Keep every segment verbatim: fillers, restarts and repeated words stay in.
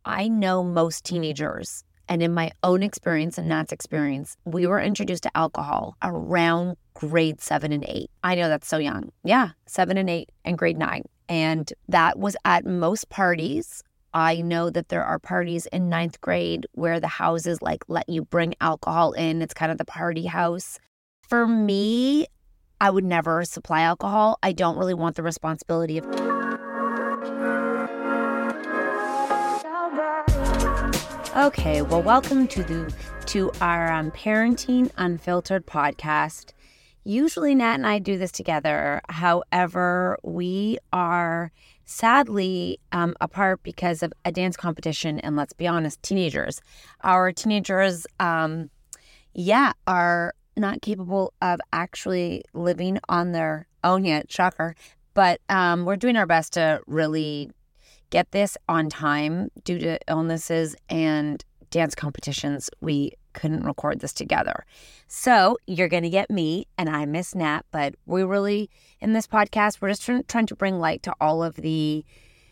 I know most teenagers, and in my own experience and Nat's experience, we were introduced to alcohol around grade seven and eight. I know that's so young. Yeah, seven and eight and grade nine. And that was at most parties. I know that there are parties in ninth grade where the houses like let you bring alcohol in. It's kind of the party house. For me, I would never supply alcohol. I don't really want the responsibility of... Okay, well, welcome to the to our um, Parenting Unfiltered podcast. Usually Nat and I do this together. However, we are sadly um, apart because of a dance competition, and let's be honest, teenagers. Our teenagers, um, yeah, are not capable of actually living on their own yet, shocker. But um, we're doing our best to really get this on time due to illnesses and dance competitions. We couldn't record this together. So you're going to get me and I miss Nat, but we really, in this podcast, we're just trying to bring light to all of the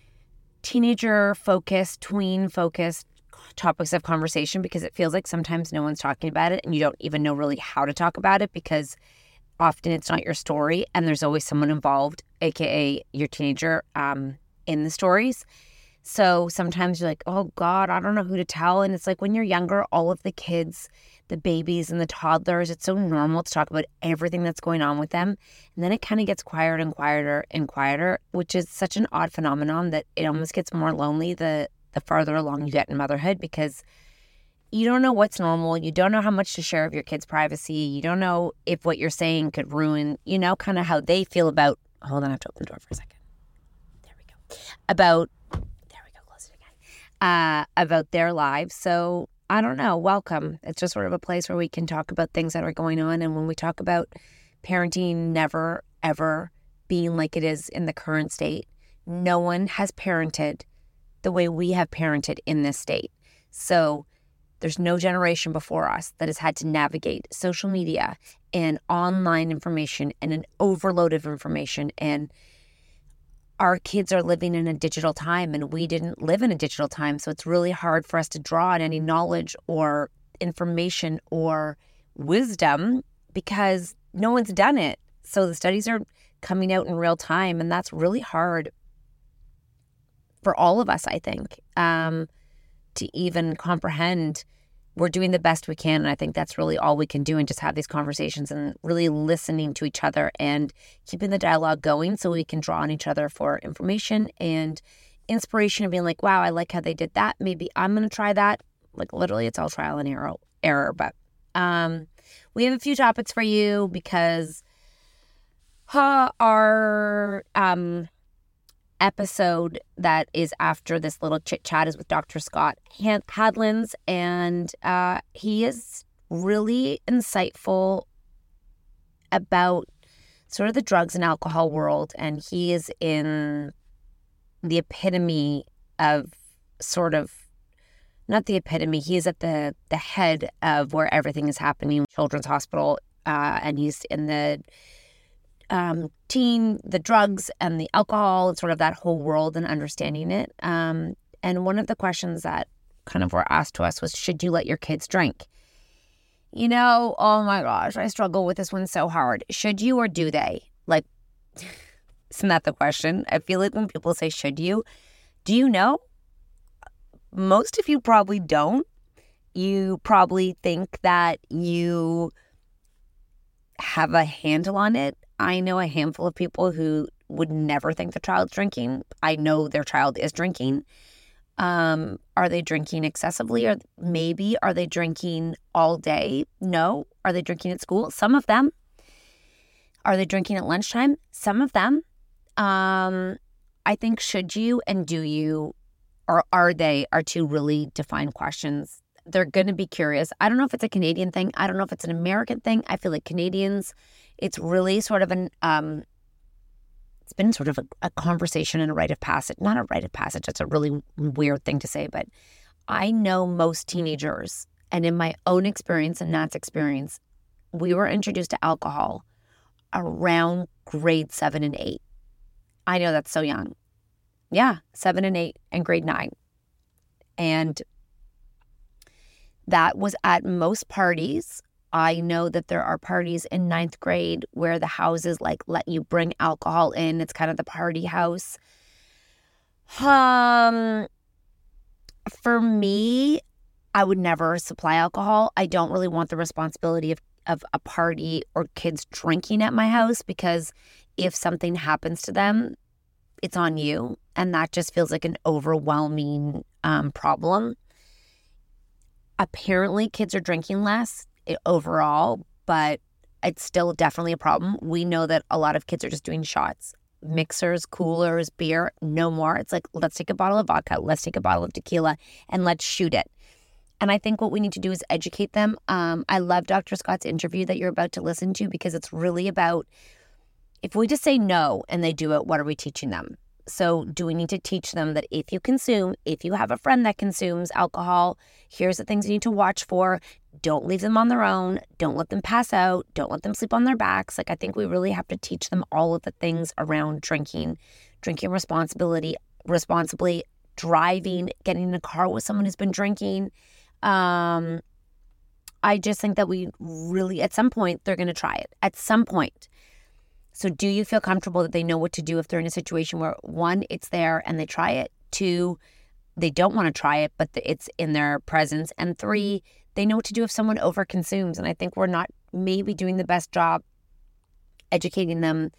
teenager-focused, tween-focused topics of conversation, because it feels like sometimes no one's talking about it and you don't even know really how to talk about it because often it's not your story and there's always someone involved, aka your teenager, um, in the stories. So sometimes you're like, oh God, I don't know who to tell. And it's like when you're younger, all of the kids, the babies and the toddlers, it's so normal to talk about everything that's going on with them. And then it kind of gets quieter and quieter and quieter, which is such an odd phenomenon that it almost gets more lonely the, the farther along you get in motherhood, because you don't know what's normal. You don't know how much to share of your kids' privacy. You don't know if what you're saying could ruin, you know, kind of how they feel about, hold on, I have to open the door for a second. About, there we go, close it again, uh, about their lives. So I don't know, welcome. It's just sort of a place where we can talk about things that are going on. And when we talk about parenting never, ever being like it is in the current state, no one has parented the way we have parented in this state. So there's no generation before us that has had to navigate social media and online information and an overload of information, and our kids are living in a digital time and we didn't live in a digital time. So it's really hard for us to draw on any knowledge or information or wisdom because no one's done it. So the studies are coming out in real time, and that's really hard for all of us, I think, um, to even comprehend. We're doing the best we can, and I think that's really all we can do, and just have these conversations and really listening to each other and keeping the dialogue going so we can draw on each other for information and inspiration and being like, wow, I like how they did that. Maybe I'm going to try that. Like literally it's all trial and error, error. But um, we have a few topics for you because uh, our... Um, episode that is after this little chit chat is with Doctor Scott Hadlins, and uh, he is really insightful about sort of the drugs and alcohol world, and he is in the epitome of sort of, not the epitome, he is at the, the head of where everything is happening, Children's Hospital, uh, and he's in the Um, teen, the drugs and the alcohol and sort of that whole world and understanding it. Um, and one of the questions that kind of were asked to us was, should you let your kids drink? You know, oh my gosh, I struggle with this one so hard. Should you or do they? Like, isn't that the question? I feel like when people say, should you? Do you know? Most of you probably don't. You probably think that you have a handle on it. I know a handful of people who would never think their child's drinking. I know their child is drinking. Um, are they drinking excessively? Or maybe are they drinking all day? No. Are they drinking at school? Some of them. Are they drinking at lunchtime? Some of them. Um, I think should you and do you, or are they, are two really defined questions. They're going to be curious. I don't know if it's a Canadian thing. I don't know if it's an American thing. I feel like Canadians, it's really sort of an, um, it's been sort of a, a conversation and a rite of passage. Not a rite of passage. It's a really weird thing to say, but I know most teenagers, and in my own experience and Nat's experience, we were introduced to alcohol around grade seven and eight. I know that's so young. Yeah, seven and eight and grade nine. And that was at most parties. I know that there are parties in ninth grade where the houses like let you bring alcohol in. It's kind of the party house. Um, for me, I would never supply alcohol. I don't really want the responsibility of, of a party or kids drinking at my house, because if something happens to them, it's on you. And that just feels like an overwhelming um, problem. Apparently, kids are drinking less overall, but it's still definitely a problem. We know that a lot of kids are just doing shots, mixers, coolers, beer, no more. It's like, let's take a bottle of vodka, let's take a bottle of tequila, and let's shoot it. And I think what we need to do is educate them. Um, I love Doctor Scott's interview that you're about to listen to, because it's really about, if we just say no and they do it, what are we teaching them? So do we need to teach them that if you consume, if you have a friend that consumes alcohol, here's the things you need to watch for. Don't leave them on their own. Don't let them pass out. Don't let them sleep on their backs. Like, I think we really have to teach them all of the things around drinking, drinking responsibility, responsibly, driving, getting in a car with someone who's been drinking. Um, I just think that we really, at some point, they're going to try it. At some point. So do you feel comfortable that they know what to do if they're in a situation where, one, it's there and they try it, two, they don't want to try it, but it's in their presence, and three, they know what to do if someone overconsumes. And I think we're not maybe doing the best job educating them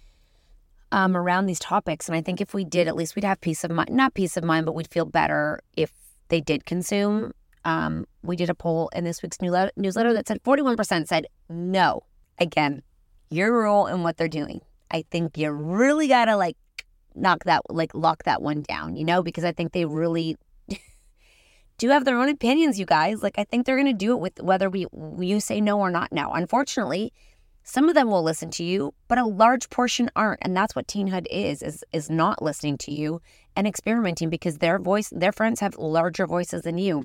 um, around these topics. And I think if we did, at least we'd have peace of mind, not peace of mind, but we'd feel better if they did consume. Um, we did a poll in this week's newsletter that said forty-one percent said no. Again, your role in what they're doing. I think you really got to like knock that, like lock that one down, you know, because I think they really do have their own opinions, you guys. Like, I think they're going to do it with whether we you say no or not now. Unfortunately, some of them will listen to you, but a large portion aren't. And that's what teenhood is, is, is not listening to you and experimenting, because their voice, their friends have larger voices than you.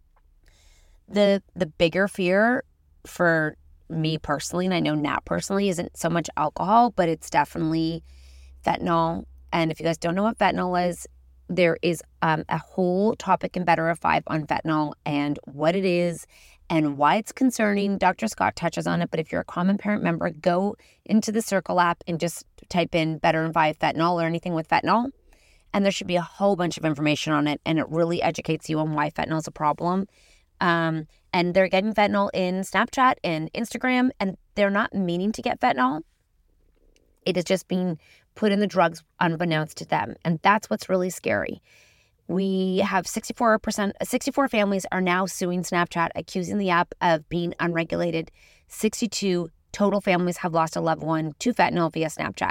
The, the bigger fear for me personally, and I know Nat personally, isn't so much alcohol, but it's definitely fentanyl. And if you guys don't know what fentanyl is, there is um, a whole topic in Better of Five on fentanyl and what it is and why it's concerning. Doctor Scott touches on it, but if you're a Common Parent member, go into the Circle app and just type in Better of Five fentanyl or anything with fentanyl, and there should be a whole bunch of information on it, and it really educates you on why fentanyl is a problem. Um, and they're getting fentanyl in Snapchat and Instagram, and they're not meaning to get fentanyl. It is just being put in the drugs unbeknownst to them. And that's what's really scary. We have sixty-four percent, sixty-four families are now suing Snapchat, accusing the app of being unregulated. sixty-two total families have lost a loved one to fentanyl via Snapchat.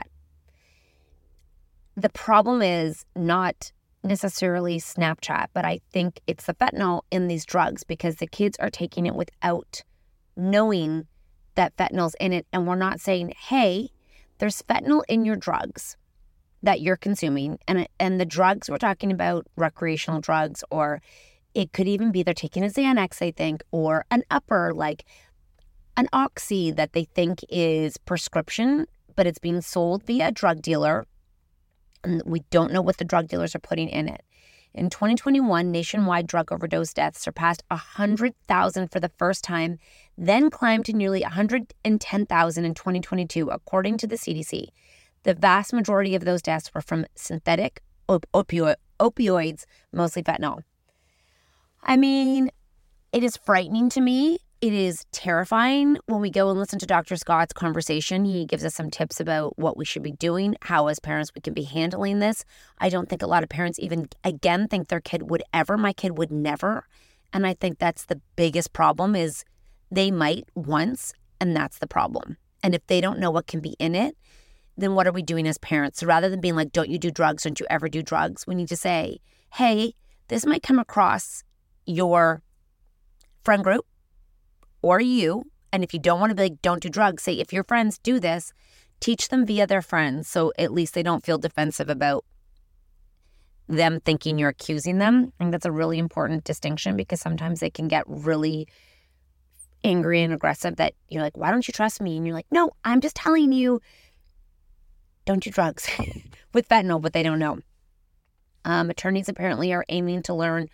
The problem is not necessarily Snapchat, but I think it's the fentanyl in these drugs, because the kids are taking it without knowing that fentanyl's in it. And we're not saying, hey, there's fentanyl in your drugs that you're consuming. And, and the drugs, we're talking about recreational drugs, or it could even be they're taking a Xanax, they think, or an upper, like an Oxy that they think is prescription, but it's being sold via a drug dealer. And we don't know what the drug dealers are putting in it. In twenty twenty-one, nationwide drug overdose deaths surpassed one hundred thousand for the first time, then climbed to nearly one hundred ten thousand in twenty twenty-two, according to the C D C. The vast majority of those deaths were from synthetic op- opio- opioids, mostly fentanyl. I mean, it is frightening to me. It is terrifying. When we go and listen to Doctor Scott's conversation, he gives us some tips about what we should be doing, how as parents we can be handling this. I don't think a lot of parents even, again, think their kid would ever. My kid would never. And I think that's the biggest problem, is they might once, and that's the problem. And if they don't know what can be in it, then what are we doing as parents? So rather than being like, don't you do drugs, don't you ever do drugs, we need to say, hey, this might come across your friend group, or you, and if you don't want to be like, don't do drugs, say, if your friends do this, teach them via their friends, so at least they don't feel defensive about them thinking you're accusing them. I think that's a really important distinction, because sometimes they can get really angry and aggressive that you're like, why don't you trust me? And you're like, no, I'm just telling you, don't do drugs with fentanyl, but they don't know. Um, attorneys apparently are aiming to learn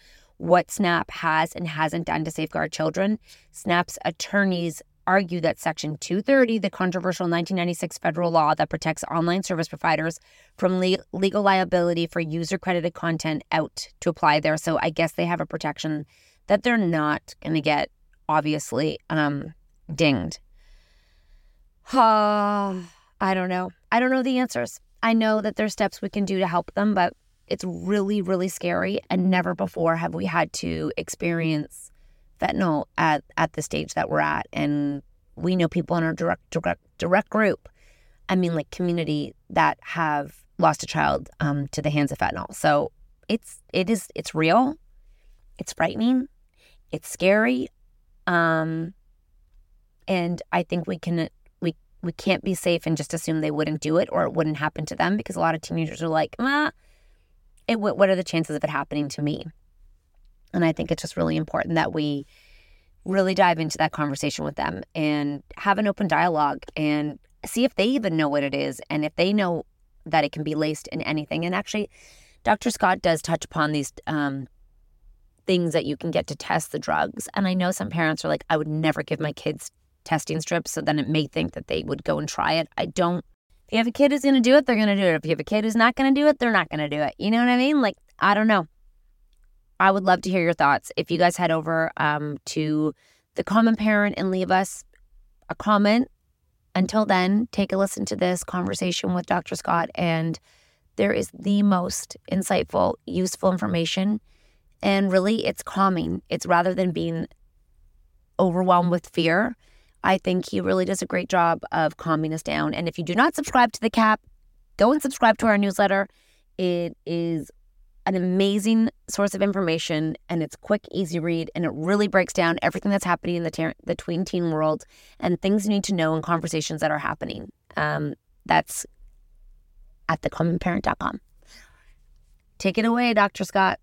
what SNAP has and hasn't done to safeguard children. SNAP's attorneys argue that Section two thirty, the controversial nineteen ninety-six federal law that protects online service providers from le- legal liability for user-credited content, out to apply there. So I guess they have a protection that they're not going to get, obviously, um, dinged. Uh, I don't know. I don't know the answers. I know that there's steps we can do to help them, but it's really, really scary. And never before have we had to experience fentanyl at, at the stage that we're at. And we know people in our direct, direct, direct group, I mean, like community, that have lost a child um, to the hands of fentanyl. So it's, it is, it's real. It's frightening. It's scary. Um, and I think we can, we, we can't be safe and just assume they wouldn't do it or it wouldn't happen to them, because a lot of teenagers are like, ah, it, what are the chances of it happening to me? And I think it's just really important that we really dive into that conversation with them and have an open dialogue and see if they even know what it is and if they know that it can be laced in anything. And actually, Doctor Scott does touch upon these um, things that you can get to test the drugs. And I know some parents are like, I would never give my kids testing strips, so then it may think that they would go and try it. I don't. If you have a kid who's going to do it, they're going to do it. If you have a kid who's not going to do it, they're not going to do it. You know what I mean? Like, I don't know. I would love to hear your thoughts. If you guys head over um, to The Common Parent and leave us a comment. Until then, take a listen to this conversation with Doctor Scott. And there is the most insightful, useful information. And really, it's calming. It's rather than being overwhelmed with fear. I think he really does a great job of calming us down. And if you do not subscribe to The Cap, go and subscribe to our newsletter. It is an amazing source of information, and it's quick, easy read, and it really breaks down everything that's happening in the, ter- the tween teen world and things you need to know and conversations that are happening. Um, that's at the common parent dot com. Take it away, Doctor Scott.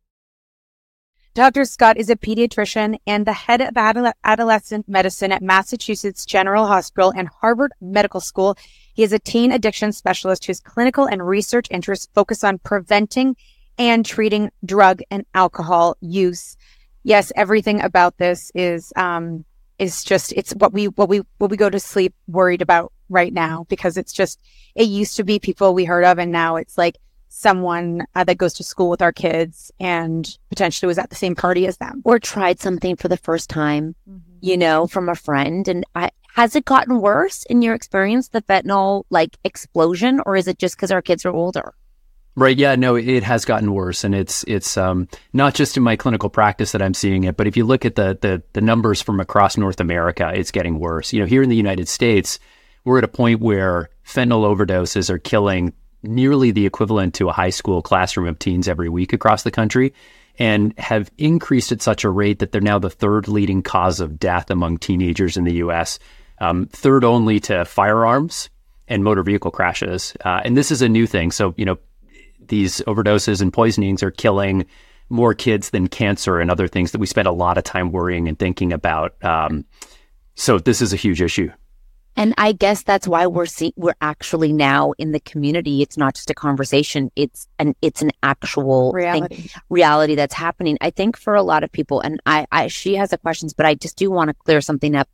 Doctor Scott is a pediatrician and the head of adole- adolescent medicine at Massachusetts General Hospital and Harvard Medical School. He is a teen addiction specialist whose clinical and research interests focus on preventing and treating drug and alcohol use. Yes, everything about this is um, is just it's what we what we what we go to sleep worried about right now, because it's just it used to be people we heard of, and now it's like someone uh, that goes to school with our kids and potentially was at the same party as them or tried something for the first time, mm-hmm. you know, from a friend. And I, has it gotten worse in your experience, the fentanyl like explosion, or is it just because our kids are older? Right. Yeah, no, it has gotten worse. And it's it's um, not just in my clinical practice that I'm seeing it, but if you look at the, the the numbers from across North America, it's getting worse. You know, here in the United States, we're at a point where fentanyl overdoses are killing nearly the equivalent to a high school classroom of teens every week across the country, and have increased at such a rate that they're now the third leading cause of death among teenagers in the U S, um, third only to firearms and motor vehicle crashes. Uh, and this is a new thing. So, you know, these overdoses and poisonings are killing more kids than cancer and other things that we spend a lot of time worrying and thinking about. Um, so this is a huge issue. And I guess that's why we're see- we're actually now in the community. It's not just a conversation. It's an it's an actual reality thing, reality that's happening. I think for a lot of people, and I, I she has the questions, but I just do want to clear something up.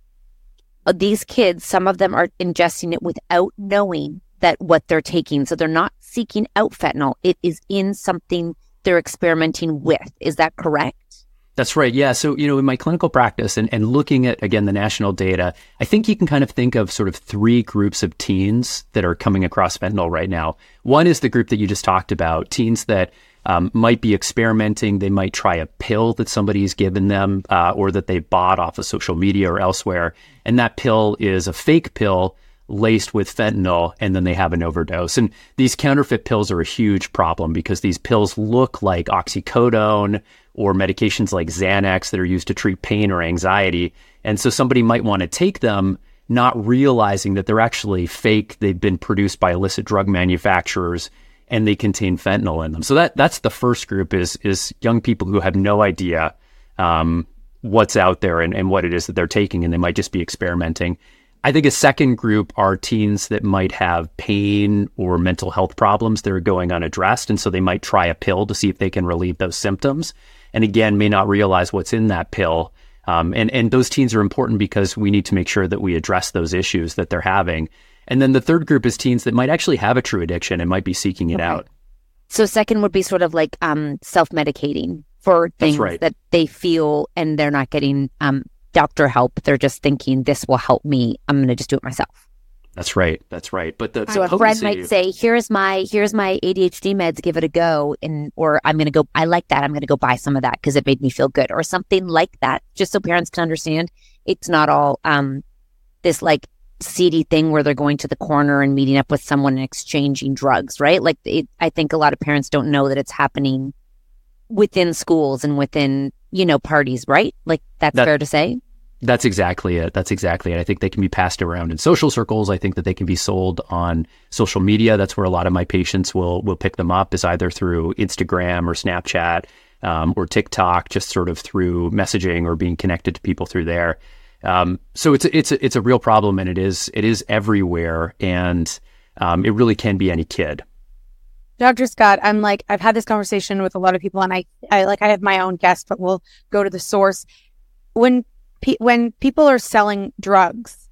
These kids, some of them are ingesting it without knowing that what they're taking. So they're not seeking out fentanyl. It is in something they're experimenting with. Is that correct? That's right. Yeah. So, you know, in my clinical practice and, and looking at, again, the national data, I think you can kind of think of sort of three groups of teens that are coming across fentanyl right now. One is the group that you just talked about, teens that um, might be experimenting. They might try a pill that somebody's given them uh, or that they bought off of social media or elsewhere. And that pill is a fake pill laced with fentanyl, and then they have an overdose. And these counterfeit pills are a huge problem because these pills look like oxycodone or medications like Xanax that are used to treat pain or anxiety. And so somebody might want to take them not realizing that they're actually fake. They've been produced by illicit drug manufacturers and they contain fentanyl in them. So that that's the first group is is young people who have no idea um, what's out there and, and what it is that they're taking, and they might just be experimenting. I think a second group are teens that might have pain or mental health problems that are going unaddressed. And so they might try a pill to see if they can relieve those symptoms. And again, may not realize what's in that pill. Um, and, and those teens are important because we need to make sure that we address those issues that they're having. And then the third group is teens that might actually have a true addiction and might be seeking it okay. out. So second would be sort of like um, self-medicating for things right. that they feel and they're not getting um, doctor help. They're just thinking this will help me. I'm going to just do it myself. That's right. That's right. But the, so the a friend might say, "Here's my here's my A D H D meds. Give it a go." And or I'm going to go. I like that. I'm going to go buy some of that because it made me feel good, or something like that. Just so parents can understand, it's not all um, this like seedy thing where they're going to the corner and meeting up with someone and exchanging drugs, right? Like it, I think a lot of parents don't know that it's happening within schools and within, you know, parties, right? Like that's that, fair to say. That's exactly it. That's exactly it. I think they can be passed around in social circles. I think that they can be sold on social media. That's where a lot of my patients will will pick them up, is either through Instagram or Snapchat um, or TikTok, just sort of through messaging or being connected to people through there. Um, so it's a, it's a, it's a real problem, and it is it is everywhere, and um, it really can be any kid. Doctor Scott, I'm like, I've had this conversation with a lot of people, and I, I like, I have my own guest, but we'll go to the source. When, pe- when people are selling drugs,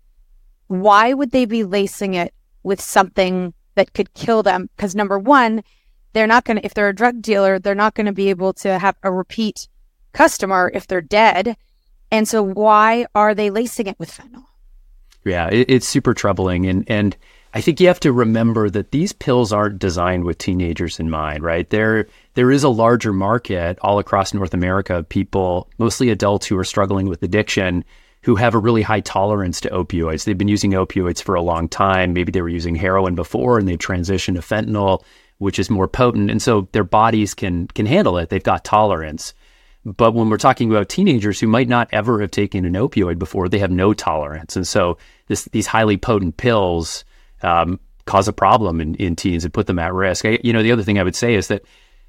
why would they be lacing it with something that could kill them? Because number one, they're not going to, if they're a drug dealer, they're not going to be able to have a repeat customer if they're dead. And so why are they lacing it with fentanyl? Yeah, it, it's super troubling. And, and I think you have to remember that these pills aren't designed with teenagers in mind, right? There, there is a larger market all across North America of people, mostly adults, who are struggling with addiction, who have a really high tolerance to opioids. They've been using opioids for a long time. Maybe they were using heroin before and they've transitioned to fentanyl, which is more potent. And so their bodies can can handle it. They've got tolerance. But when we're talking about teenagers who might not ever have taken an opioid before, they have no tolerance. And so this, these highly potent pills um, cause a problem in, in teens and put them at risk. I, you know, the other thing I would say is that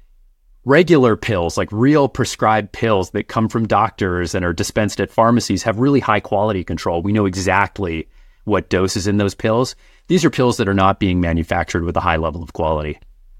regular pills, like real prescribed pills that come from doctors and are dispensed at pharmacies, have really high quality control. We know exactly what dose is in those pills. These are pills that are not being manufactured with a high level of quality.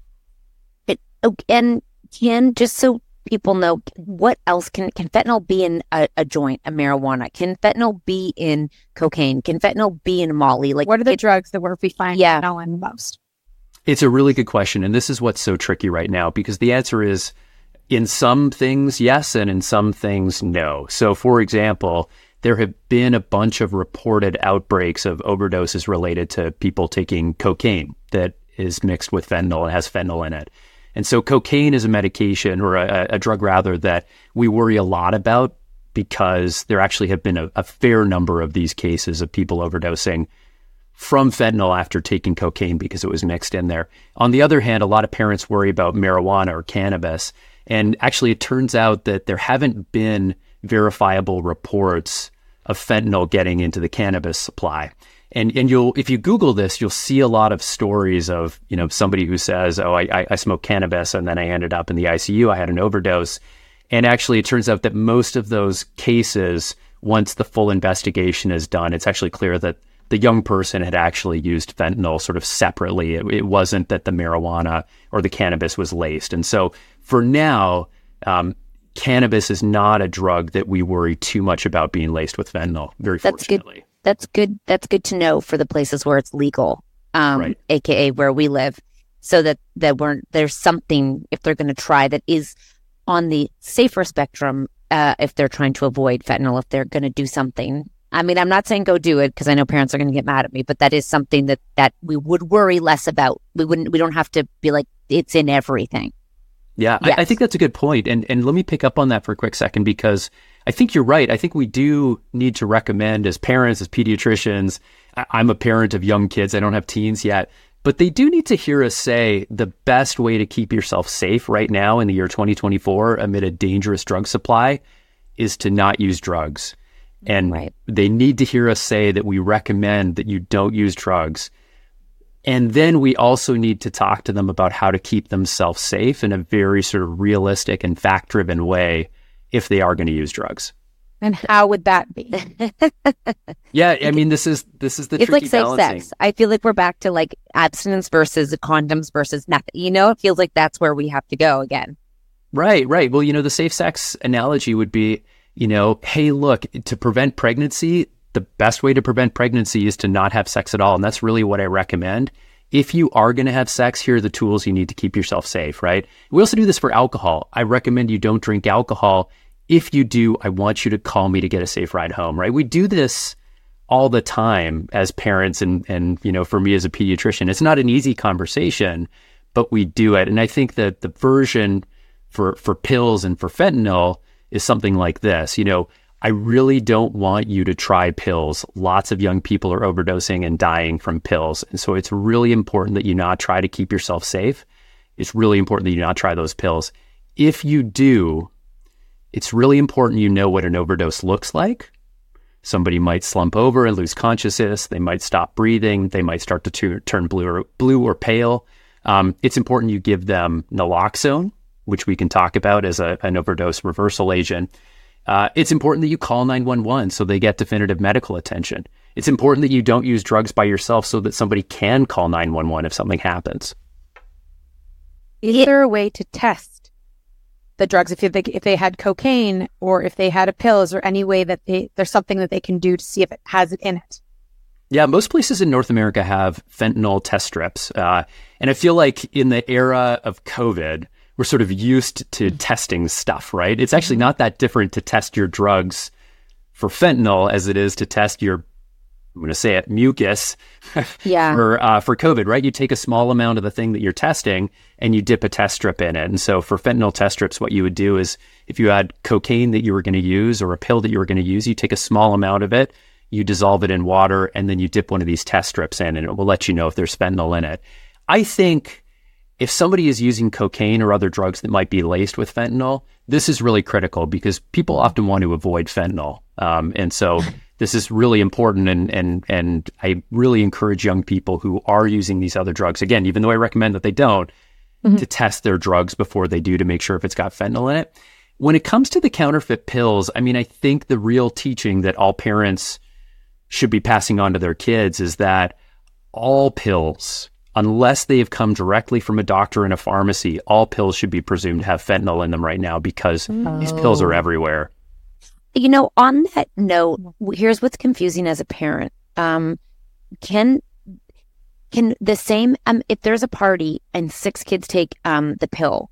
It, and can, just so people know, what else can can fentanyl be in a, a joint, a marijuana? Can fentanyl be in cocaine? Can fentanyl be in Molly? Like, what are the it, drugs that we're we find yeah. fentanyl in most? It's a really good question, and this is what's so tricky right now, because the answer is in some things yes, and in some things no. So, for example, there have been a bunch of reported outbreaks of overdoses related to people taking cocaine that is mixed with fentanyl and has fentanyl in it. And so cocaine is a medication, or a, a drug rather, that we worry a lot about, because there actually have been a, a fair number of these cases of people overdosing from fentanyl after taking cocaine because it was mixed in there. On the other hand, a lot of parents worry about marijuana or cannabis. And actually, it turns out that there haven't been verifiable reports of fentanyl getting into the cannabis supply. And and you'll, if you Google this, you'll see a lot of stories of, you know, somebody who says, oh, I, I smoked cannabis and then I ended up in the I C U. I had an overdose. And actually, it turns out that most of those cases, once the full investigation is done, it's actually clear that the young person had actually used fentanyl sort of separately. It, it wasn't that the marijuana or the cannabis was laced. And so for now, um, cannabis is not a drug that we worry too much about being laced with fentanyl, very That's fortunately. Good. That's good. That's good to know for the places where it's legal, um, right. A K A where we live, so that, that we're, there's something, if they're going to try, that is on the safer spectrum, uh, if they're trying to avoid fentanyl, if they're going to do something. I mean, I'm not saying go do it, because I know parents are going to get mad at me, but that is something that, that we would worry less about. We wouldn't, we don't have to be like, it's in everything. Yeah, yes. I, I think that's a good point. And and let me pick up on that for a quick second, because I think you're right. I think we do need to recommend, as parents, as pediatricians, I, I'm a parent of young kids. I don't have teens yet, but they do need to hear us say the best way to keep yourself safe right now in the year twenty twenty-four amid a dangerous drug supply is to not use drugs. And right. They need to hear us say that we recommend that you don't use drugs. And then we also need to talk to them about how to keep themselves safe in a very sort of realistic and fact-driven way if they are going to use drugs. And how would that be? Yeah, I mean, this is this is the It's like tricky safe balancing. sex. I feel like we're back to like abstinence versus condoms versus nothing. You know, it feels like that's where we have to go again. Right, right. Well, you know, the safe sex analogy would be, you know, hey, look, to prevent pregnancy, the best way to prevent pregnancy is to not have sex at all. And that's really what I recommend. If you are going to have sex, here are the tools you need to keep yourself safe, right? We also do this for alcohol. I recommend you don't drink alcohol. If you do, I want you to call me to get a safe ride home, right? We do this all the time as parents and, and you know, for me as a pediatrician, it's not an easy conversation, but we do it. And I think that the version for, for pills and for fentanyl is something like this. You know, I really don't want you to try pills. Lots of young people are overdosing and dying from pills. And so it's really important that you not try to keep yourself safe. It's really important that you not try those pills. If you do, it's really important you know what an overdose looks like. Somebody might slump over and lose consciousness. They might stop breathing. They might start to tu- turn blue or, blue or pale. Um, it's important you give them naloxone, which we can talk about as a, an overdose reversal agent. Uh, it's important that you call nine one one so they get definitive medical attention. It's important that you don't use drugs by yourself so that somebody can call nine one one if something happens. Is there a way to test the drugs if they if they had cocaine or if they had a pill? Is there any way that they there's something that they can do to see if it has it in it? Yeah, most places in North America have fentanyl test strips. Uh, and I feel like in the era of COVID, we're sort of used to testing stuff, right? It's actually not that different to test your drugs for fentanyl as it is to test your, I'm going to say it, mucus Yeah. for uh, for COVID, right? You take a small amount of the thing that you're testing and you dip a test strip in it. And so for fentanyl test strips, what you would do is if you had cocaine that you were going to use or a pill that you were going to use, you take a small amount of it, you dissolve it in water, and then you dip one of these test strips in and it will let you know if there's fentanyl in it. I think if somebody is using cocaine or other drugs that might be laced with fentanyl, this is really critical because people often want to avoid fentanyl. Um, and so this is really important. And, and, and I really encourage young people who are using these other drugs, again, even though I recommend that they don't, mm-hmm. to test their drugs before they do to make sure if it's got fentanyl in it. When it comes to the counterfeit pills, I mean, I think the real teaching that all parents should be passing on to their kids is that all pills, unless they have come directly from a doctor in a pharmacy, all pills should be presumed to have fentanyl in them right now because oh. these pills are everywhere. You know, on that note, here's what's confusing as a parent. Um, can can the same, um, if there's a party and six kids take um, the pill,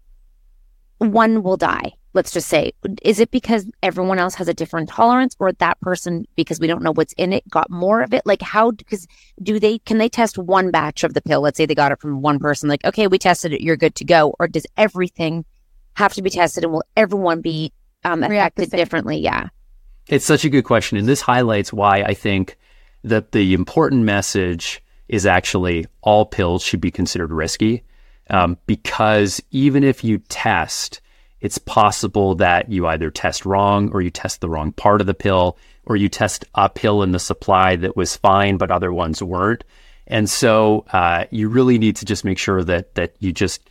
one will die. Let's just say, is it because everyone else has a different tolerance, or that person, because we don't know what's in it, got more of it? Like how, because do they, can they test one batch of the pill? Let's say they got it from one person, like, okay, we tested it, you're good to go. Or does everything have to be tested, and will everyone be um, affected differently? Yeah. It's such a good question. And this highlights why I think that the important message is actually all pills should be considered risky. Um, because even if you test, it's possible that you either test wrong or you test the wrong part of the pill, or you test a pill in the supply that was fine, but other ones weren't. And so uh, you really need to just make sure that that you just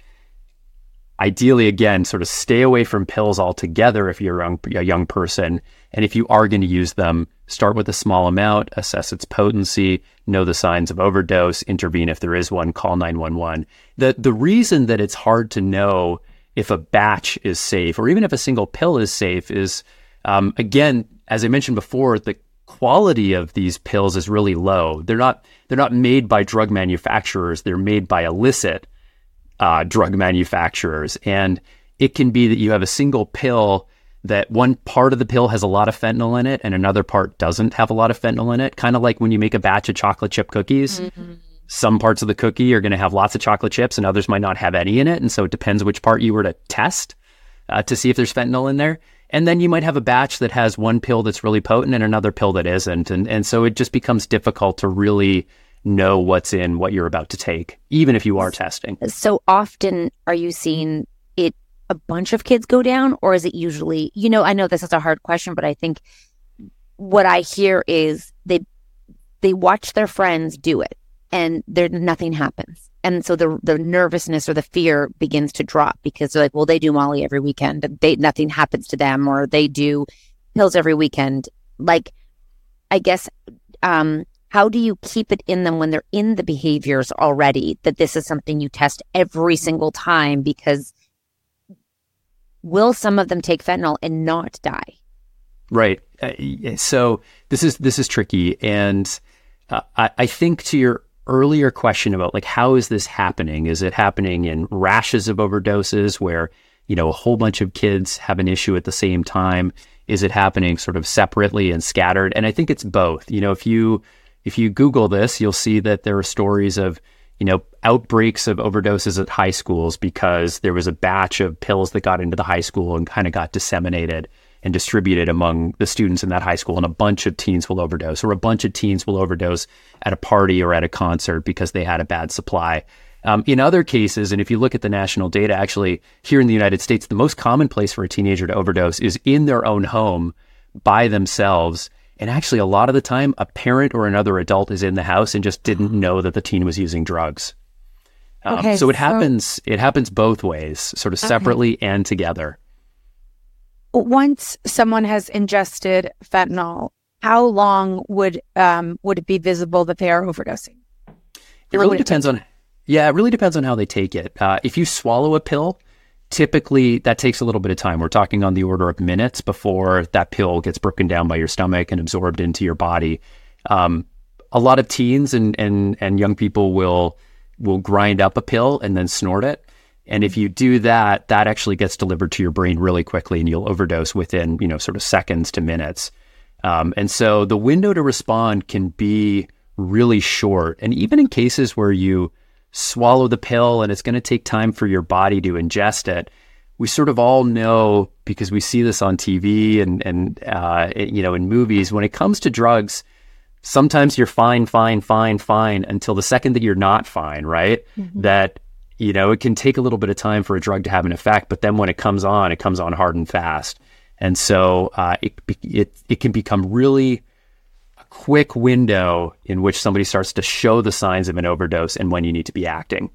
ideally, again, sort of stay away from pills altogether if you're a young, a young person. And if you are going to use them, start with a small amount, assess its potency, know the signs of overdose, intervene if there is one, call nine one one. The, the reason that it's hard to know if a batch is safe, or even if a single pill is safe, is, um, again, as I mentioned before, the quality of these pills is really low. They're not, they're not made by drug manufacturers. They're made by illicit uh, drug manufacturers. And it can be that you have a single pill that one part of the pill has a lot of fentanyl in it and another part doesn't have a lot of fentanyl in it. Kind of like when you make a batch of chocolate chip cookies. Mm-hmm. Some parts of the cookie are going to have lots of chocolate chips and others might not have any in it. And so it depends which part you were to test uh, to see if there's fentanyl in there. And then you might have a batch that has one pill that's really potent and another pill that isn't. And, and so it just becomes difficult to really know what's in what you're about to take, even if you are testing. So often are you seeing it, a bunch of kids go down, or is it usually, you know, I know this is a hard question, but I think what I hear is they, they watch their friends do it. And there, nothing happens. And so the the nervousness or the fear begins to drop because they're like, well, they do Molly every weekend. They, nothing happens to them, or they do pills every weekend. Like, I guess, um, how do you keep it in them when they're in the behaviors already, that this is something you test every single time? Because will some of them take fentanyl and not die? Right. Uh, so this is this is tricky. And uh, I, I think to your earlier question about like, how is this happening? Is it happening in rashes of overdoses where, you know, a whole bunch of kids have an issue at the same time? Is it happening sort of separately and scattered? And I think it's both. You know, if you if you Google this, you'll see that there are stories of, you know, outbreaks of overdoses at high schools because there was a batch of pills that got into the high school and kind of got disseminated and distributed among the students in that high school, and a bunch of teens will overdose, or a bunch of teens will overdose at a party or at a concert because they had a bad supply. Um, in other cases, and if you look at the national data, actually here in the United States, the most common place for a teenager to overdose is in their own home by themselves. And actually, a lot of the time, a parent or another adult is in the house and just didn't know that the teen was using drugs. Um, okay, so it so... happens. It happens both ways, sort of separately okay. and together. Once someone has ingested fentanyl, how long would um, would it be visible that they are overdosing? It really depends on, yeah, it really depends on how they take it. Uh, if you swallow a pill, typically that takes a little bit of time. We're talking on the order of minutes before that pill gets broken down by your stomach and absorbed into your body. Um, a lot of teens and, and, and young people will will grind up a pill and then snort it. And if you do that, that actually gets delivered to your brain really quickly, and you'll overdose within, you know, sort of seconds to minutes. Um, and so the window to respond can be really short. And even in cases where you swallow the pill and it's going to take time for your body to ingest it, we sort of all know, because we see this on T V and, and uh, it, you know, in movies, when it comes to drugs, sometimes you're fine, fine, fine, fine until the second that you're not fine, right? Mm-hmm. That You know, it can take a little bit of time for a drug to have an effect, but then when it comes on, it comes on hard and fast. And so uh, it, it it can become really a quick window in which somebody starts to show the signs of an overdose and when you need to be acting.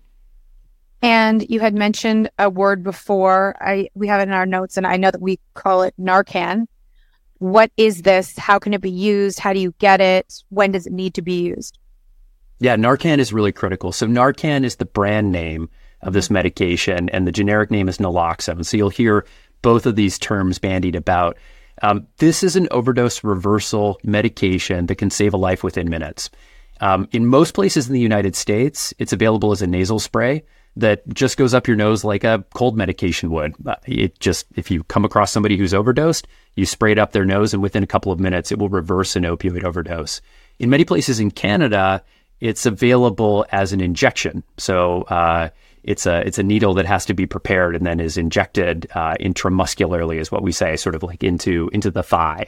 And you had mentioned a word before. I we have it in our notes, and I know that we call it Narcan. What is this? How can it be used? How do you get it? When does it need to be used? Yeah, Narcan is really critical. So Narcan is the brand name of this medication, and the generic name is naloxone. So you'll hear both of these terms bandied about. Um, this is an overdose reversal medication that can save a life within minutes. Um, in most places in the United States, it's available as a nasal spray that just goes up your nose like a cold medication would. Uh, it just, if you come across somebody who's overdosed, you spray it up their nose, and within a couple of minutes, it will reverse an opioid overdose. In many places in Canada, it's available as an injection. So uh, it's a it's a needle that has to be prepared and then is injected uh, intramuscularly, is what we say, sort of like into into the thigh.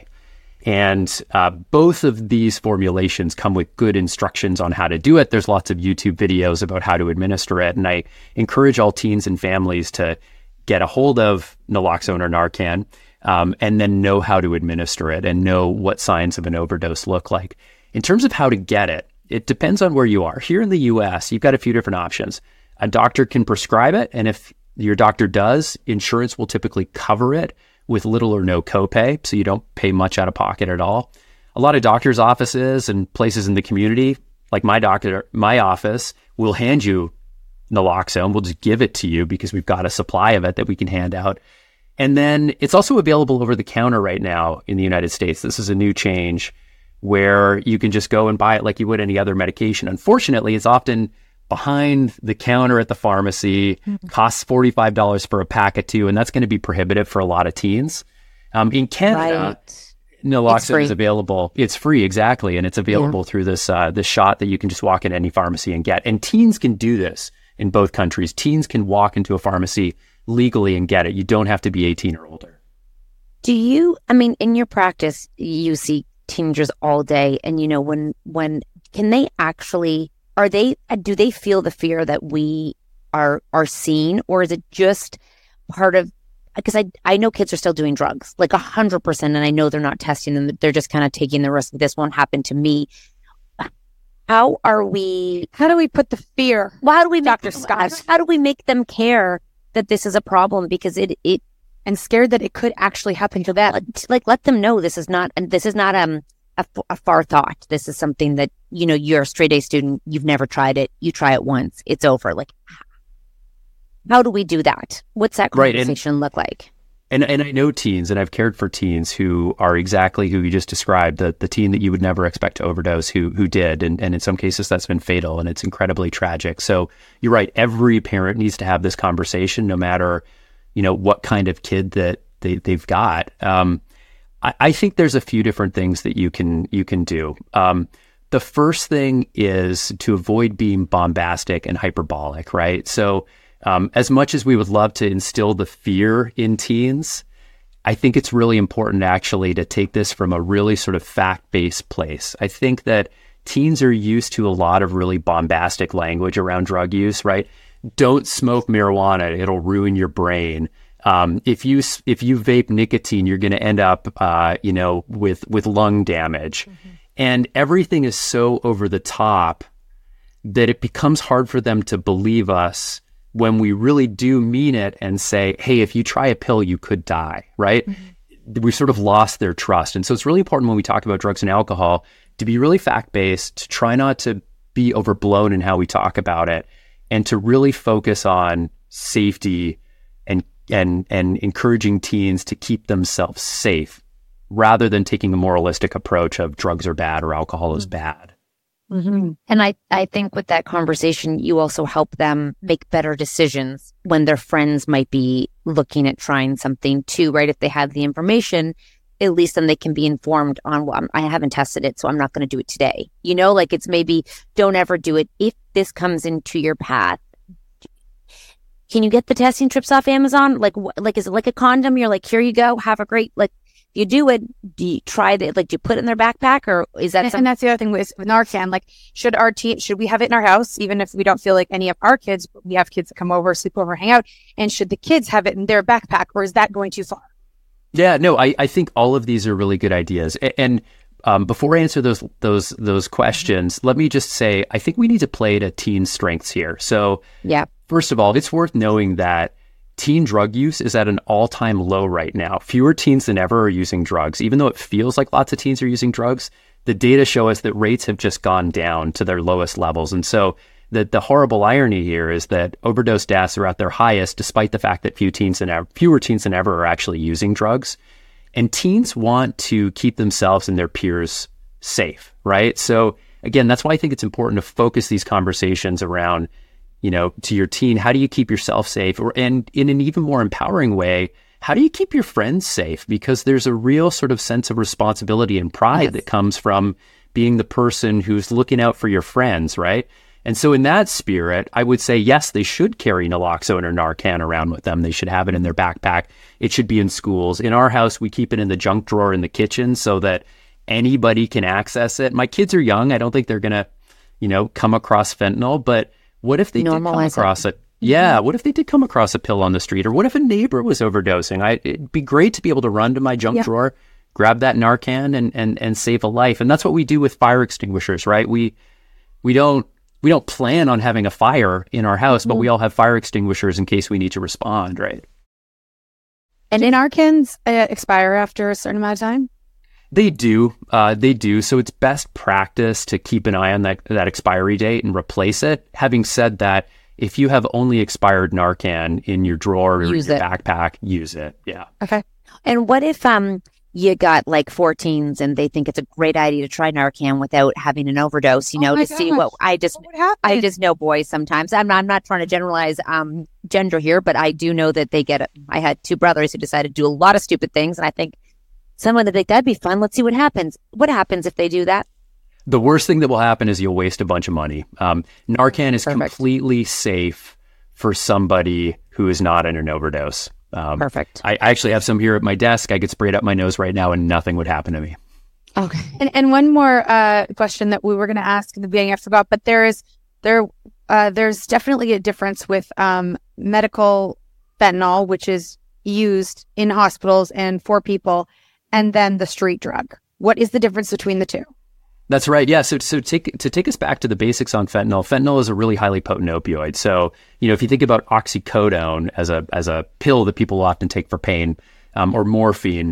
And uh, both of these formulations come with good instructions on how to do it. There's lots of YouTube videos about how to administer it. And I encourage all teens and families to get a hold of naloxone or Narcan um, and then know how to administer it and know what signs of an overdose look like. In terms of how to get it, it depends on where you are. Here in the U S, you've got a few different options. A doctor can prescribe it, and if your doctor does, insurance will typically cover it with little or no copay, so you don't pay much out of pocket at all. A lot of doctors' offices and places in the community, like my doctor, my office, will hand you naloxone. We'll just give it to you because we've got a supply of it that we can hand out. And then it's also available over the counter right now in the United States. This is a new change where you can just go and buy it like you would any other medication. Unfortunately, it's often behind the counter at the pharmacy, mm-hmm. costs forty-five dollars for a pack of two, and that's going to be prohibitive for a lot of teens. Um, in Canada, right. naloxone is available. It's free, exactly, and it's available yeah. through this uh, this shot that you can just walk in any pharmacy and get. And teens can do this in both countries. Teens can walk into a pharmacy legally and get it. You don't have to be eighteen or older. Do you, I mean, in your practice, you see teenagers all day, and you know, when when can they actually, are they, do they feel the fear that we are are seeing, or is it just part of, because I I know kids are still doing drugs like a hundred percent, and I know they're not testing them, they're just kind of taking the risk, this won't happen to me. How are we, how do we put the fear, well, how do we make, Doctor Scott, how do we make them care that this is a problem? Because it it and scared that it could actually happen to them. Like, let them know this is not, and this is not um a, a far thought. This is something that, you know, you're a straight A student. You've never tried it. You try it once. It's over. Like, how do we do that? What's that conversation right, and, look like? And and I know teens, and I've cared for teens who are exactly who you just described, the the teen that you would never expect to overdose who who did. And, and in some cases, that's been fatal, and it's incredibly tragic. So you're right. Every parent needs to have this conversation, no matter, you know, what kind of kid that they, they've got. Um, I, I think there's a few different things that you can you can do. Um, the first thing is to avoid being bombastic and hyperbolic, right? So Um, as much as we would love to instill the fear in teens, I think it's really important actually to take this from a really sort of fact-based place. I think that teens are used to a lot of really bombastic language around drug use, right? Don't smoke marijuana, it'll ruin your brain. Um, if you if you vape nicotine, you're going to end up, uh, you know, with with lung damage. Mm-hmm. And everything is so over the top that it becomes hard for them to believe us when we really do mean it and say, hey, if you try a pill, you could die, right? Mm-hmm. We've sort of lost their trust. And so it's really important when we talk about drugs and alcohol to be really fact-based, to try not to be overblown in how we talk about it, and to really focus on safety and and and encouraging teens to keep themselves safe rather than taking a moralistic approach of drugs are bad or alcohol is bad. Mm-hmm. And I, I think with that conversation, you also help them make better decisions when their friends might be looking at trying something too, right? If they have the information, at least then they can be informed on, well, I'm, I haven't tested it, so I'm not going to do it today. You know, like it's maybe don't ever do it. If this comes into your path, can you get the testing strips off Amazon? Like, wh- like, is it like a condom? You're like, here you go. Have a great, like, you do it, do you try it, like, do you put it in their backpack, or is that and, something? And that's the other thing with, with Narcan, like, should our teen, should we have it in our house, even if we don't feel like any of our kids, but we have kids that come over, sleep over, hang out, and should the kids have it in their backpack, or is that going too far? Yeah, no, I, I think all of these are really good ideas. And, and um, before I answer those those those questions, mm-hmm. let me just say, I think we need to play to teen strengths here. So yeah, first of all, it's worth knowing that teen drug use is at an all-time low right now. Fewer teens than ever are using drugs. Even though it feels like lots of teens are using drugs, the data show us that rates have just gone down to their lowest levels. And so the, the horrible irony here is that overdose deaths are at their highest, despite the fact that few teens than ever, fewer teens than ever are actually using drugs. And teens want to keep themselves and their peers safe, right? So again, that's why I think it's important to focus these conversations around, you know, to your teen, how do you keep yourself safe? Or, and in an even more empowering way, how do you keep your friends safe? Because there's a real sort of sense of responsibility and pride yes. that comes from being the person who's looking out for your friends, right? And so in that spirit, I would say, yes, they should carry naloxone or Narcan around with them. They should have it in their backpack. It should be in schools. In our house, we keep it in the junk drawer in the kitchen so that anybody can access it. My kids are young. I don't think they're going to, you know, come across fentanyl, but what if they Normalize did come across it? it? Yeah. Mm-hmm. What if they did come across a pill on the street? Or what if a neighbor was overdosing? I, it'd be great to be able to run to my junk yeah. drawer, grab that Narcan and, and, and save a life. And that's what we do with fire extinguishers, right? We, we don't, we don't plan on having a fire in our house, mm-hmm. but we all have fire extinguishers in case we need to respond, right? And in Narcans uh, expire after a certain amount of time? They do. Uh, they do. So it's best practice to keep an eye on that, that expiry date and replace it. Having said that, if you have only expired Narcan in your drawer or use your it. backpack, use it. Yeah. Okay. And what if um you got like four teens and they think it's a great idea to try Narcan without having an overdose, you know, oh to gosh. see what I just what I just know boys sometimes. I'm not I'm not trying to generalize um gender here, but I do know that they get it. I had two brothers who decided to do a lot of stupid things, and I think someone that think that'd be fun. Let's see what happens. What happens if they do that? The worst thing that will happen is you'll waste a bunch of money. Um, Narcan is Perfect. completely safe for somebody who is not in an overdose. Um, Perfect. I, I actually have some here at my desk. I could spray it up my nose right now and nothing would happen to me. Okay. And and one more uh, question that we were going to ask in the beginning, I forgot, but there is there uh, there's definitely a difference with um, medical fentanyl, which is used in hospitals and for people, and then the street drug. What is the difference between the two? That's right. Yeah. So, so take, to take us back to the basics on fentanyl, fentanyl is a really highly potent opioid. So, you know, if you think about oxycodone as a as a pill that people often take for pain, um, or morphine,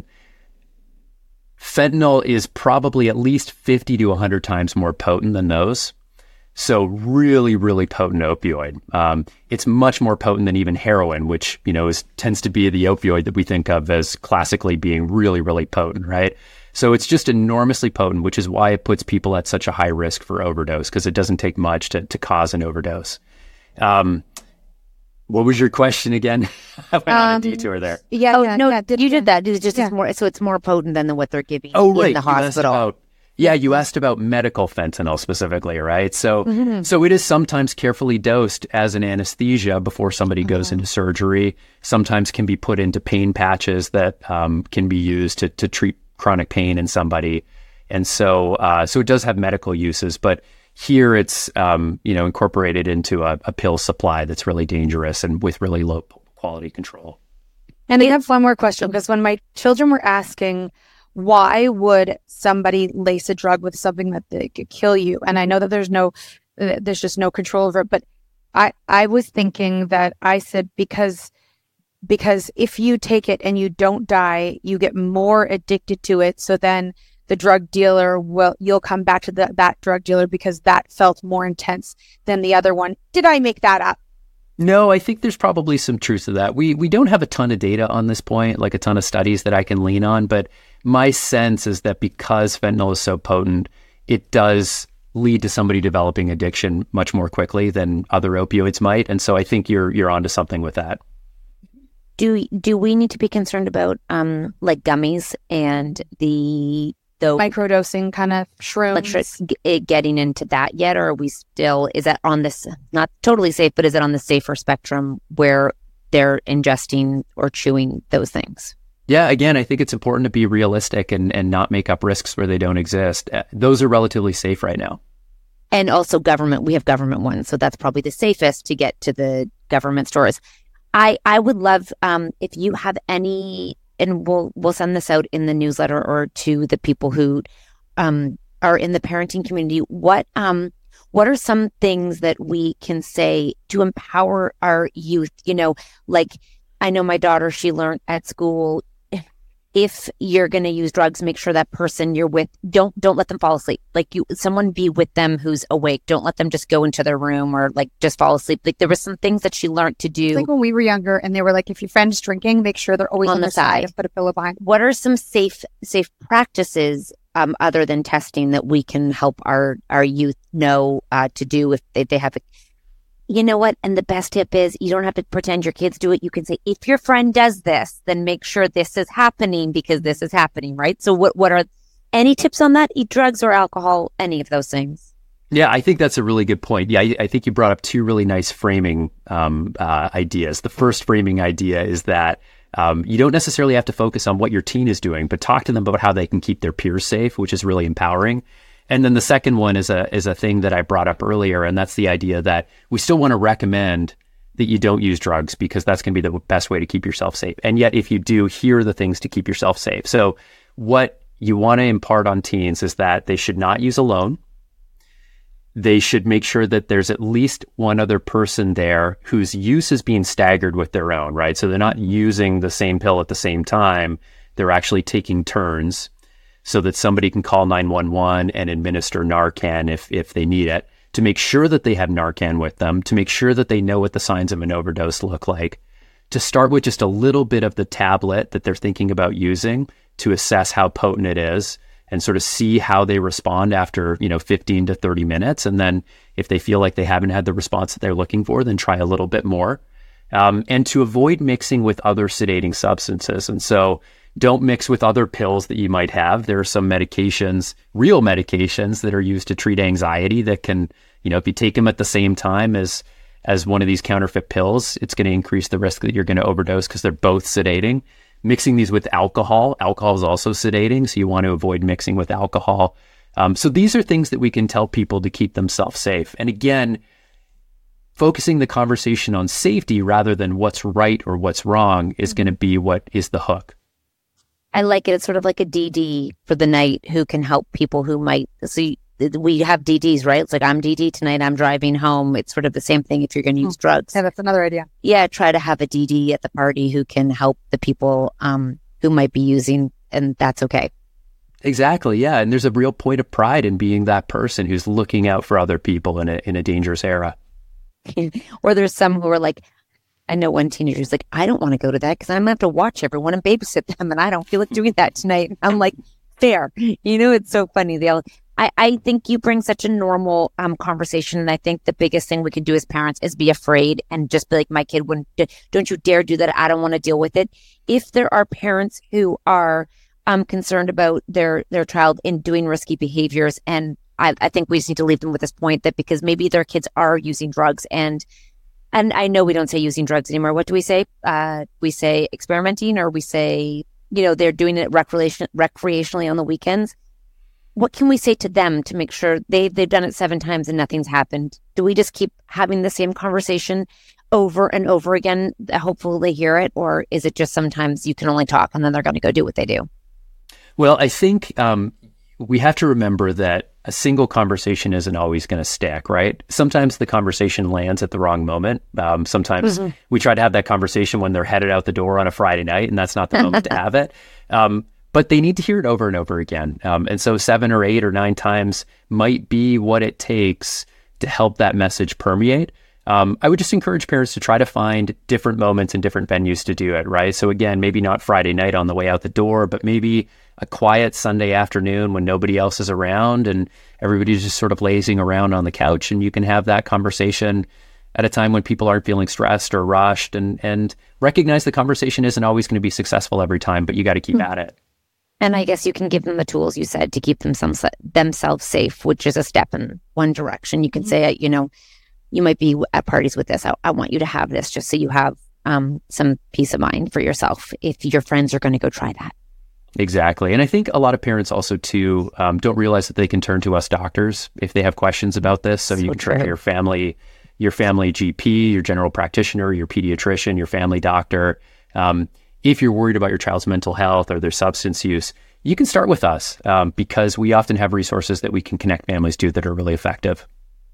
fentanyl is probably at least fifty to one hundred times more potent than those. So, really, really potent opioid. Um, it's much more potent than even heroin, which, you know, is tends to be the opioid that we think of as classically being really, really potent, right? So it's just enormously potent, which is why it puts people at such a high risk for overdose, because it doesn't take much to, to cause an overdose. Um, what was your question again? I went um, on a detour there. Yeah, oh, yeah no, yeah, did, you did that. It's just yeah. it's more, so it's more potent than what they're giving oh, right. in the hospital. About, yeah, you asked about medical fentanyl specifically, right? So, mm-hmm. so it is sometimes carefully dosed as an anesthesia before somebody mm-hmm. goes into surgery. Sometimes can be put into pain patches that um, can be used to to treat chronic pain in somebody. And so, uh, so it does have medical uses, but here it's, um, you know, incorporated into a, a pill supply that's really dangerous and with really low quality control. And I have one more question, because when my children were asking, why would somebody lace a drug with something that they could kill you? And I know that there's no, there's just no control over it, but I, I was thinking that I said, because Because if you take it and you don't die, you get more addicted to it. So then the drug dealer will, you'll come back to the, that drug dealer because that felt more intense than the other one. Did I make that up? No, I think there's probably some truth to that. We we don't have a ton of data on this point, like a ton of studies that I can lean on. But my sense is that because fentanyl is so potent, it does lead to somebody developing addiction much more quickly than other opioids might. And so I think you're you're onto something with that. Do do we need to be concerned about um like gummies and the the microdosing kind of shrooms, like sh- getting into that yet, or are we still, is that on this, not totally safe, but is it on the safer spectrum where they're ingesting or chewing those things? Yeah, again, I think it's important to be realistic and and not make up risks where they don't exist. Those are relatively safe right now. And also government, we have government ones, so that's probably the safest to get to the government stores. I, I would love um, if you have any, and we'll we'll send this out in the newsletter or to the people who um, are in the parenting community. What um what are some things that we can say to empower our youth? You know, like I know my daughter, she learned at school, if you're going to use drugs, make sure that person you're with, don't don't let them fall asleep. Like you, someone be with them who's awake. Don't let them just go into their room or like just fall asleep. Like there were some things that she learned to do. It's like when we were younger and they were like, if your friend's drinking, make sure they're always on, on the side. side and put a pillow behind. What are some safe safe practices um, other than testing that we can help our, our youth know uh, to do if they, they have a You know what? And the best tip is you don't have to pretend your kids do it. You can say, if your friend does this, then make sure this is happening because this is happening, right? So what, what are any tips on that? Eat drugs or alcohol, any of those things? Yeah, I think that's a really good point. Yeah, I, I think you brought up two really nice framing um, uh, ideas. The first framing idea is that um, you don't necessarily have to focus on what your teen is doing, but talk to them about how they can keep their peers safe, which is really empowering. And then the second one is a is a thing that I brought up earlier, and that's the idea that we still want to recommend that you don't use drugs because that's going to be the best way to keep yourself safe. And yet, if you do, here are the things to keep yourself safe. So what you want to impart on teens is that they should not use alone. They should make sure that there's at least one other person there whose use is being staggered with their own, right? So they're not using the same pill at the same time. They're actually taking turns, so that somebody can call nine one one and administer Narcan if if they need it, to make sure that they have Narcan with them, to make sure that they know what the signs of an overdose look like, to start with just a little bit of the tablet that they're thinking about using to assess how potent it is and sort of see how they respond after, you know, fifteen to thirty minutes. And then if they feel like they haven't had the response that they're looking for, then try a little bit more. Um, and to avoid mixing with other sedating substances. And so don't mix with other pills that you might have. There are some medications, real medications that are used to treat anxiety that can, you know, if you take them at the same time as as one of these counterfeit pills, it's going to increase the risk that you're going to overdose because they're both sedating. Mixing these with alcohol, alcohol is also sedating, so you want to avoid mixing with alcohol. Um, so these are things that we can tell people to keep themselves safe. And again, focusing the conversation on safety rather than what's right or what's wrong is going to be what is the hook. I like it. It's sort of like a D D for the night who can help people who might. So you, we have D Ds, right? It's like, I'm D D tonight, I'm driving home. It's sort of the same thing if you're going to use drugs. Yeah, that's another idea. Yeah, try to have a D D at the party who can help the people um, who might be using, and that's okay. Exactly, yeah. And there's a real point of pride in being that person who's looking out for other people in a in a dangerous era. Or there's some who are like, I know one teenager who's like, I don't want to go to that because I'm going to have to watch everyone and babysit them, and I don't feel like doing that tonight. I'm like, fair. You know, it's so funny. They all, I, I think you bring such a normal um conversation, and I think the biggest thing we can do as parents is be afraid and just be like, my kid wouldn't, don't you dare do that. I don't want to deal with it. If there are parents who are um concerned about their their child in doing risky behaviors, and I, I think we just need to leave them with this point that because maybe their kids are using drugs, and and I know we don't say using drugs anymore. What do we say? Uh, we say experimenting, or we say, you know, they're doing it recreation, recreationally on the weekends. What can we say to them to make sure they've, they've done it seven times and nothing's happened? Do we just keep having the same conversation over and over again? Hopefully they hear it. Or is it just sometimes you can only talk and then they're going to go do what they do? Well, I think um, we have to remember that a single conversation isn't always going to stick, right? Sometimes the conversation lands at the wrong moment. Um, sometimes mm-hmm. we try to have that conversation when they're headed out the door on a Friday night, and that's not the moment to have it. Um, but they need to hear it over and over again. Um, and so seven or eight or nine times might be what it takes to help that message permeate. Um, I would just encourage parents to try to find different moments and different venues to do it, right? So again, maybe not Friday night on the way out the door, but maybe a quiet Sunday afternoon when nobody else is around and everybody's just sort of lazing around on the couch, and you can have that conversation at a time when people aren't feeling stressed or rushed, and and recognize the conversation isn't always going to be successful every time, but you got to keep mm-hmm. at it. And I guess you can give them the tools you said to keep them some, themselves safe, which is a step in one direction. You can mm-hmm. say, you know, you might be at parties with this. I, I want you to have this just so you have um, some peace of mind for yourself if your friends are going to go try that. Exactly. And I think a lot of parents also, too, um, don't realize that they can turn to us doctors if they have questions about this. So, so you can turn to your family, your family G P, your general practitioner, your pediatrician, your family doctor. Um, if you're worried about your child's mental health or their substance use, you can start with us um, because we often have resources that we can connect families to that are really effective.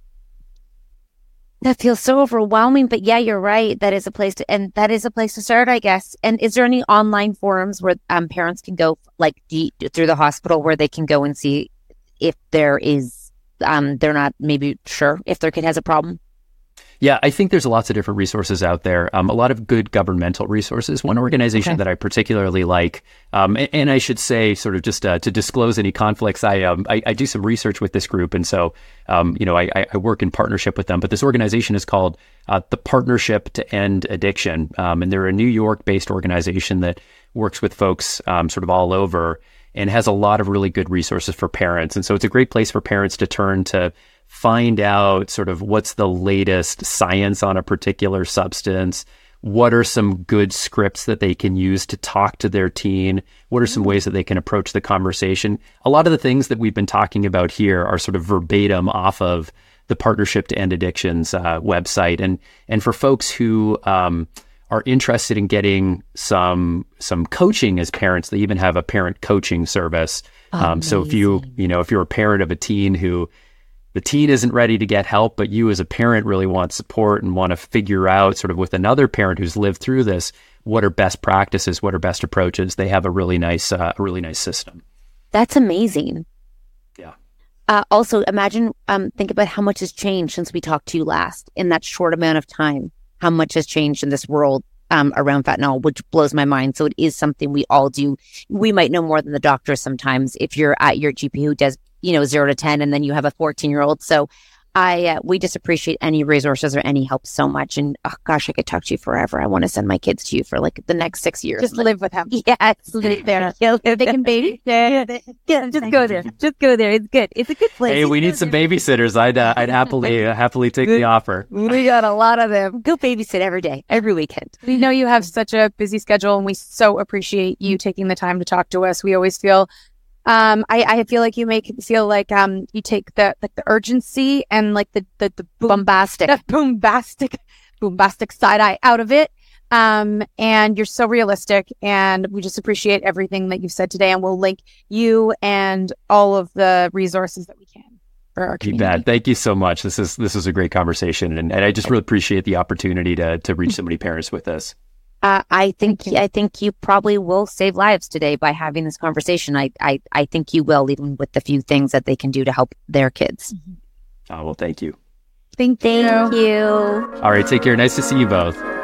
That feels so overwhelming, but yeah, you're right. That is a place to, and that is a place to start, I guess. And is there any online forums where um, parents can go, like d- through the hospital, where they can go and see if there is, um, they're not maybe sure if their kid has a problem? Yeah, I think there's lots of different resources out there. Um, a lot of good governmental resources. One organization okay. that I particularly like, um, and, and I should say, sort of just uh, to disclose any conflicts, I, um, I I do some research with this group, and so um, you know I, I work in partnership with them. But this organization is called uh, the Partnership to End Addiction, um, and they're a New York-based organization that works with folks um, sort of all over, and has a lot of really good resources for parents. And so it's a great place for parents to turn to find out sort of what's the latest science on a particular substance. What are some good scripts that they can use to talk to their teen? What are some ways that they can approach the conversation? A lot of the things that we've been talking about here are sort of verbatim off of the Partnership to End Addiction's uh, website. And and for folks who um, are interested in getting some some coaching as parents, they even have a parent coaching service. Um, so if you you know if you're a parent of a teen who the teen isn't ready to get help, but you as a parent really want support and want to figure out sort of with another parent who's lived through this, what are best practices, what are best approaches. They have a really nice, uh, a really nice system. That's amazing. Yeah. Uh, also, imagine, um, think about how much has changed since we talked to you last in that short amount of time. How much has changed in this world um, around fentanyl, which blows my mind. So it is something we all do. We might know more than the doctor sometimes if you're at your G P who does, you know, zero to ten, and then you have a fourteen year old. So I, uh, we just appreciate any resources or any help so much. And oh gosh, I could talk to you forever. I want to send my kids to you for like the next six years. Just live with them. Yes. Live there. They can baby. Yeah. yeah. Just go there. Just go there. It's good. It's a good place. Hey, we need some babysitters. I'd, uh, I'd happily, uh, happily take the offer. We got a lot of them. Go babysit every day, every weekend. We know you have such a busy schedule, and we so appreciate you taking the time to talk to us. We always feel Um, I, I feel like you make it feel like um you take the like the urgency and like the the, the boom, bombastic, the bombastic, bombastic side eye out of it. Um, and you're so realistic, and we just appreciate everything that you've said today. And we'll link you and all of the resources that we can. for our You community. bet. Thank you so much. This is this is a great conversation, and, and I just really appreciate the opportunity to to reach so many parents with this. Uh, I think I think you probably will save lives today by having this conversation. I, I, I think you will, even with the few things that they can do to help their kids. Oh, well, thank you. Thank you. Thank you. All right, take care. Nice to see you both.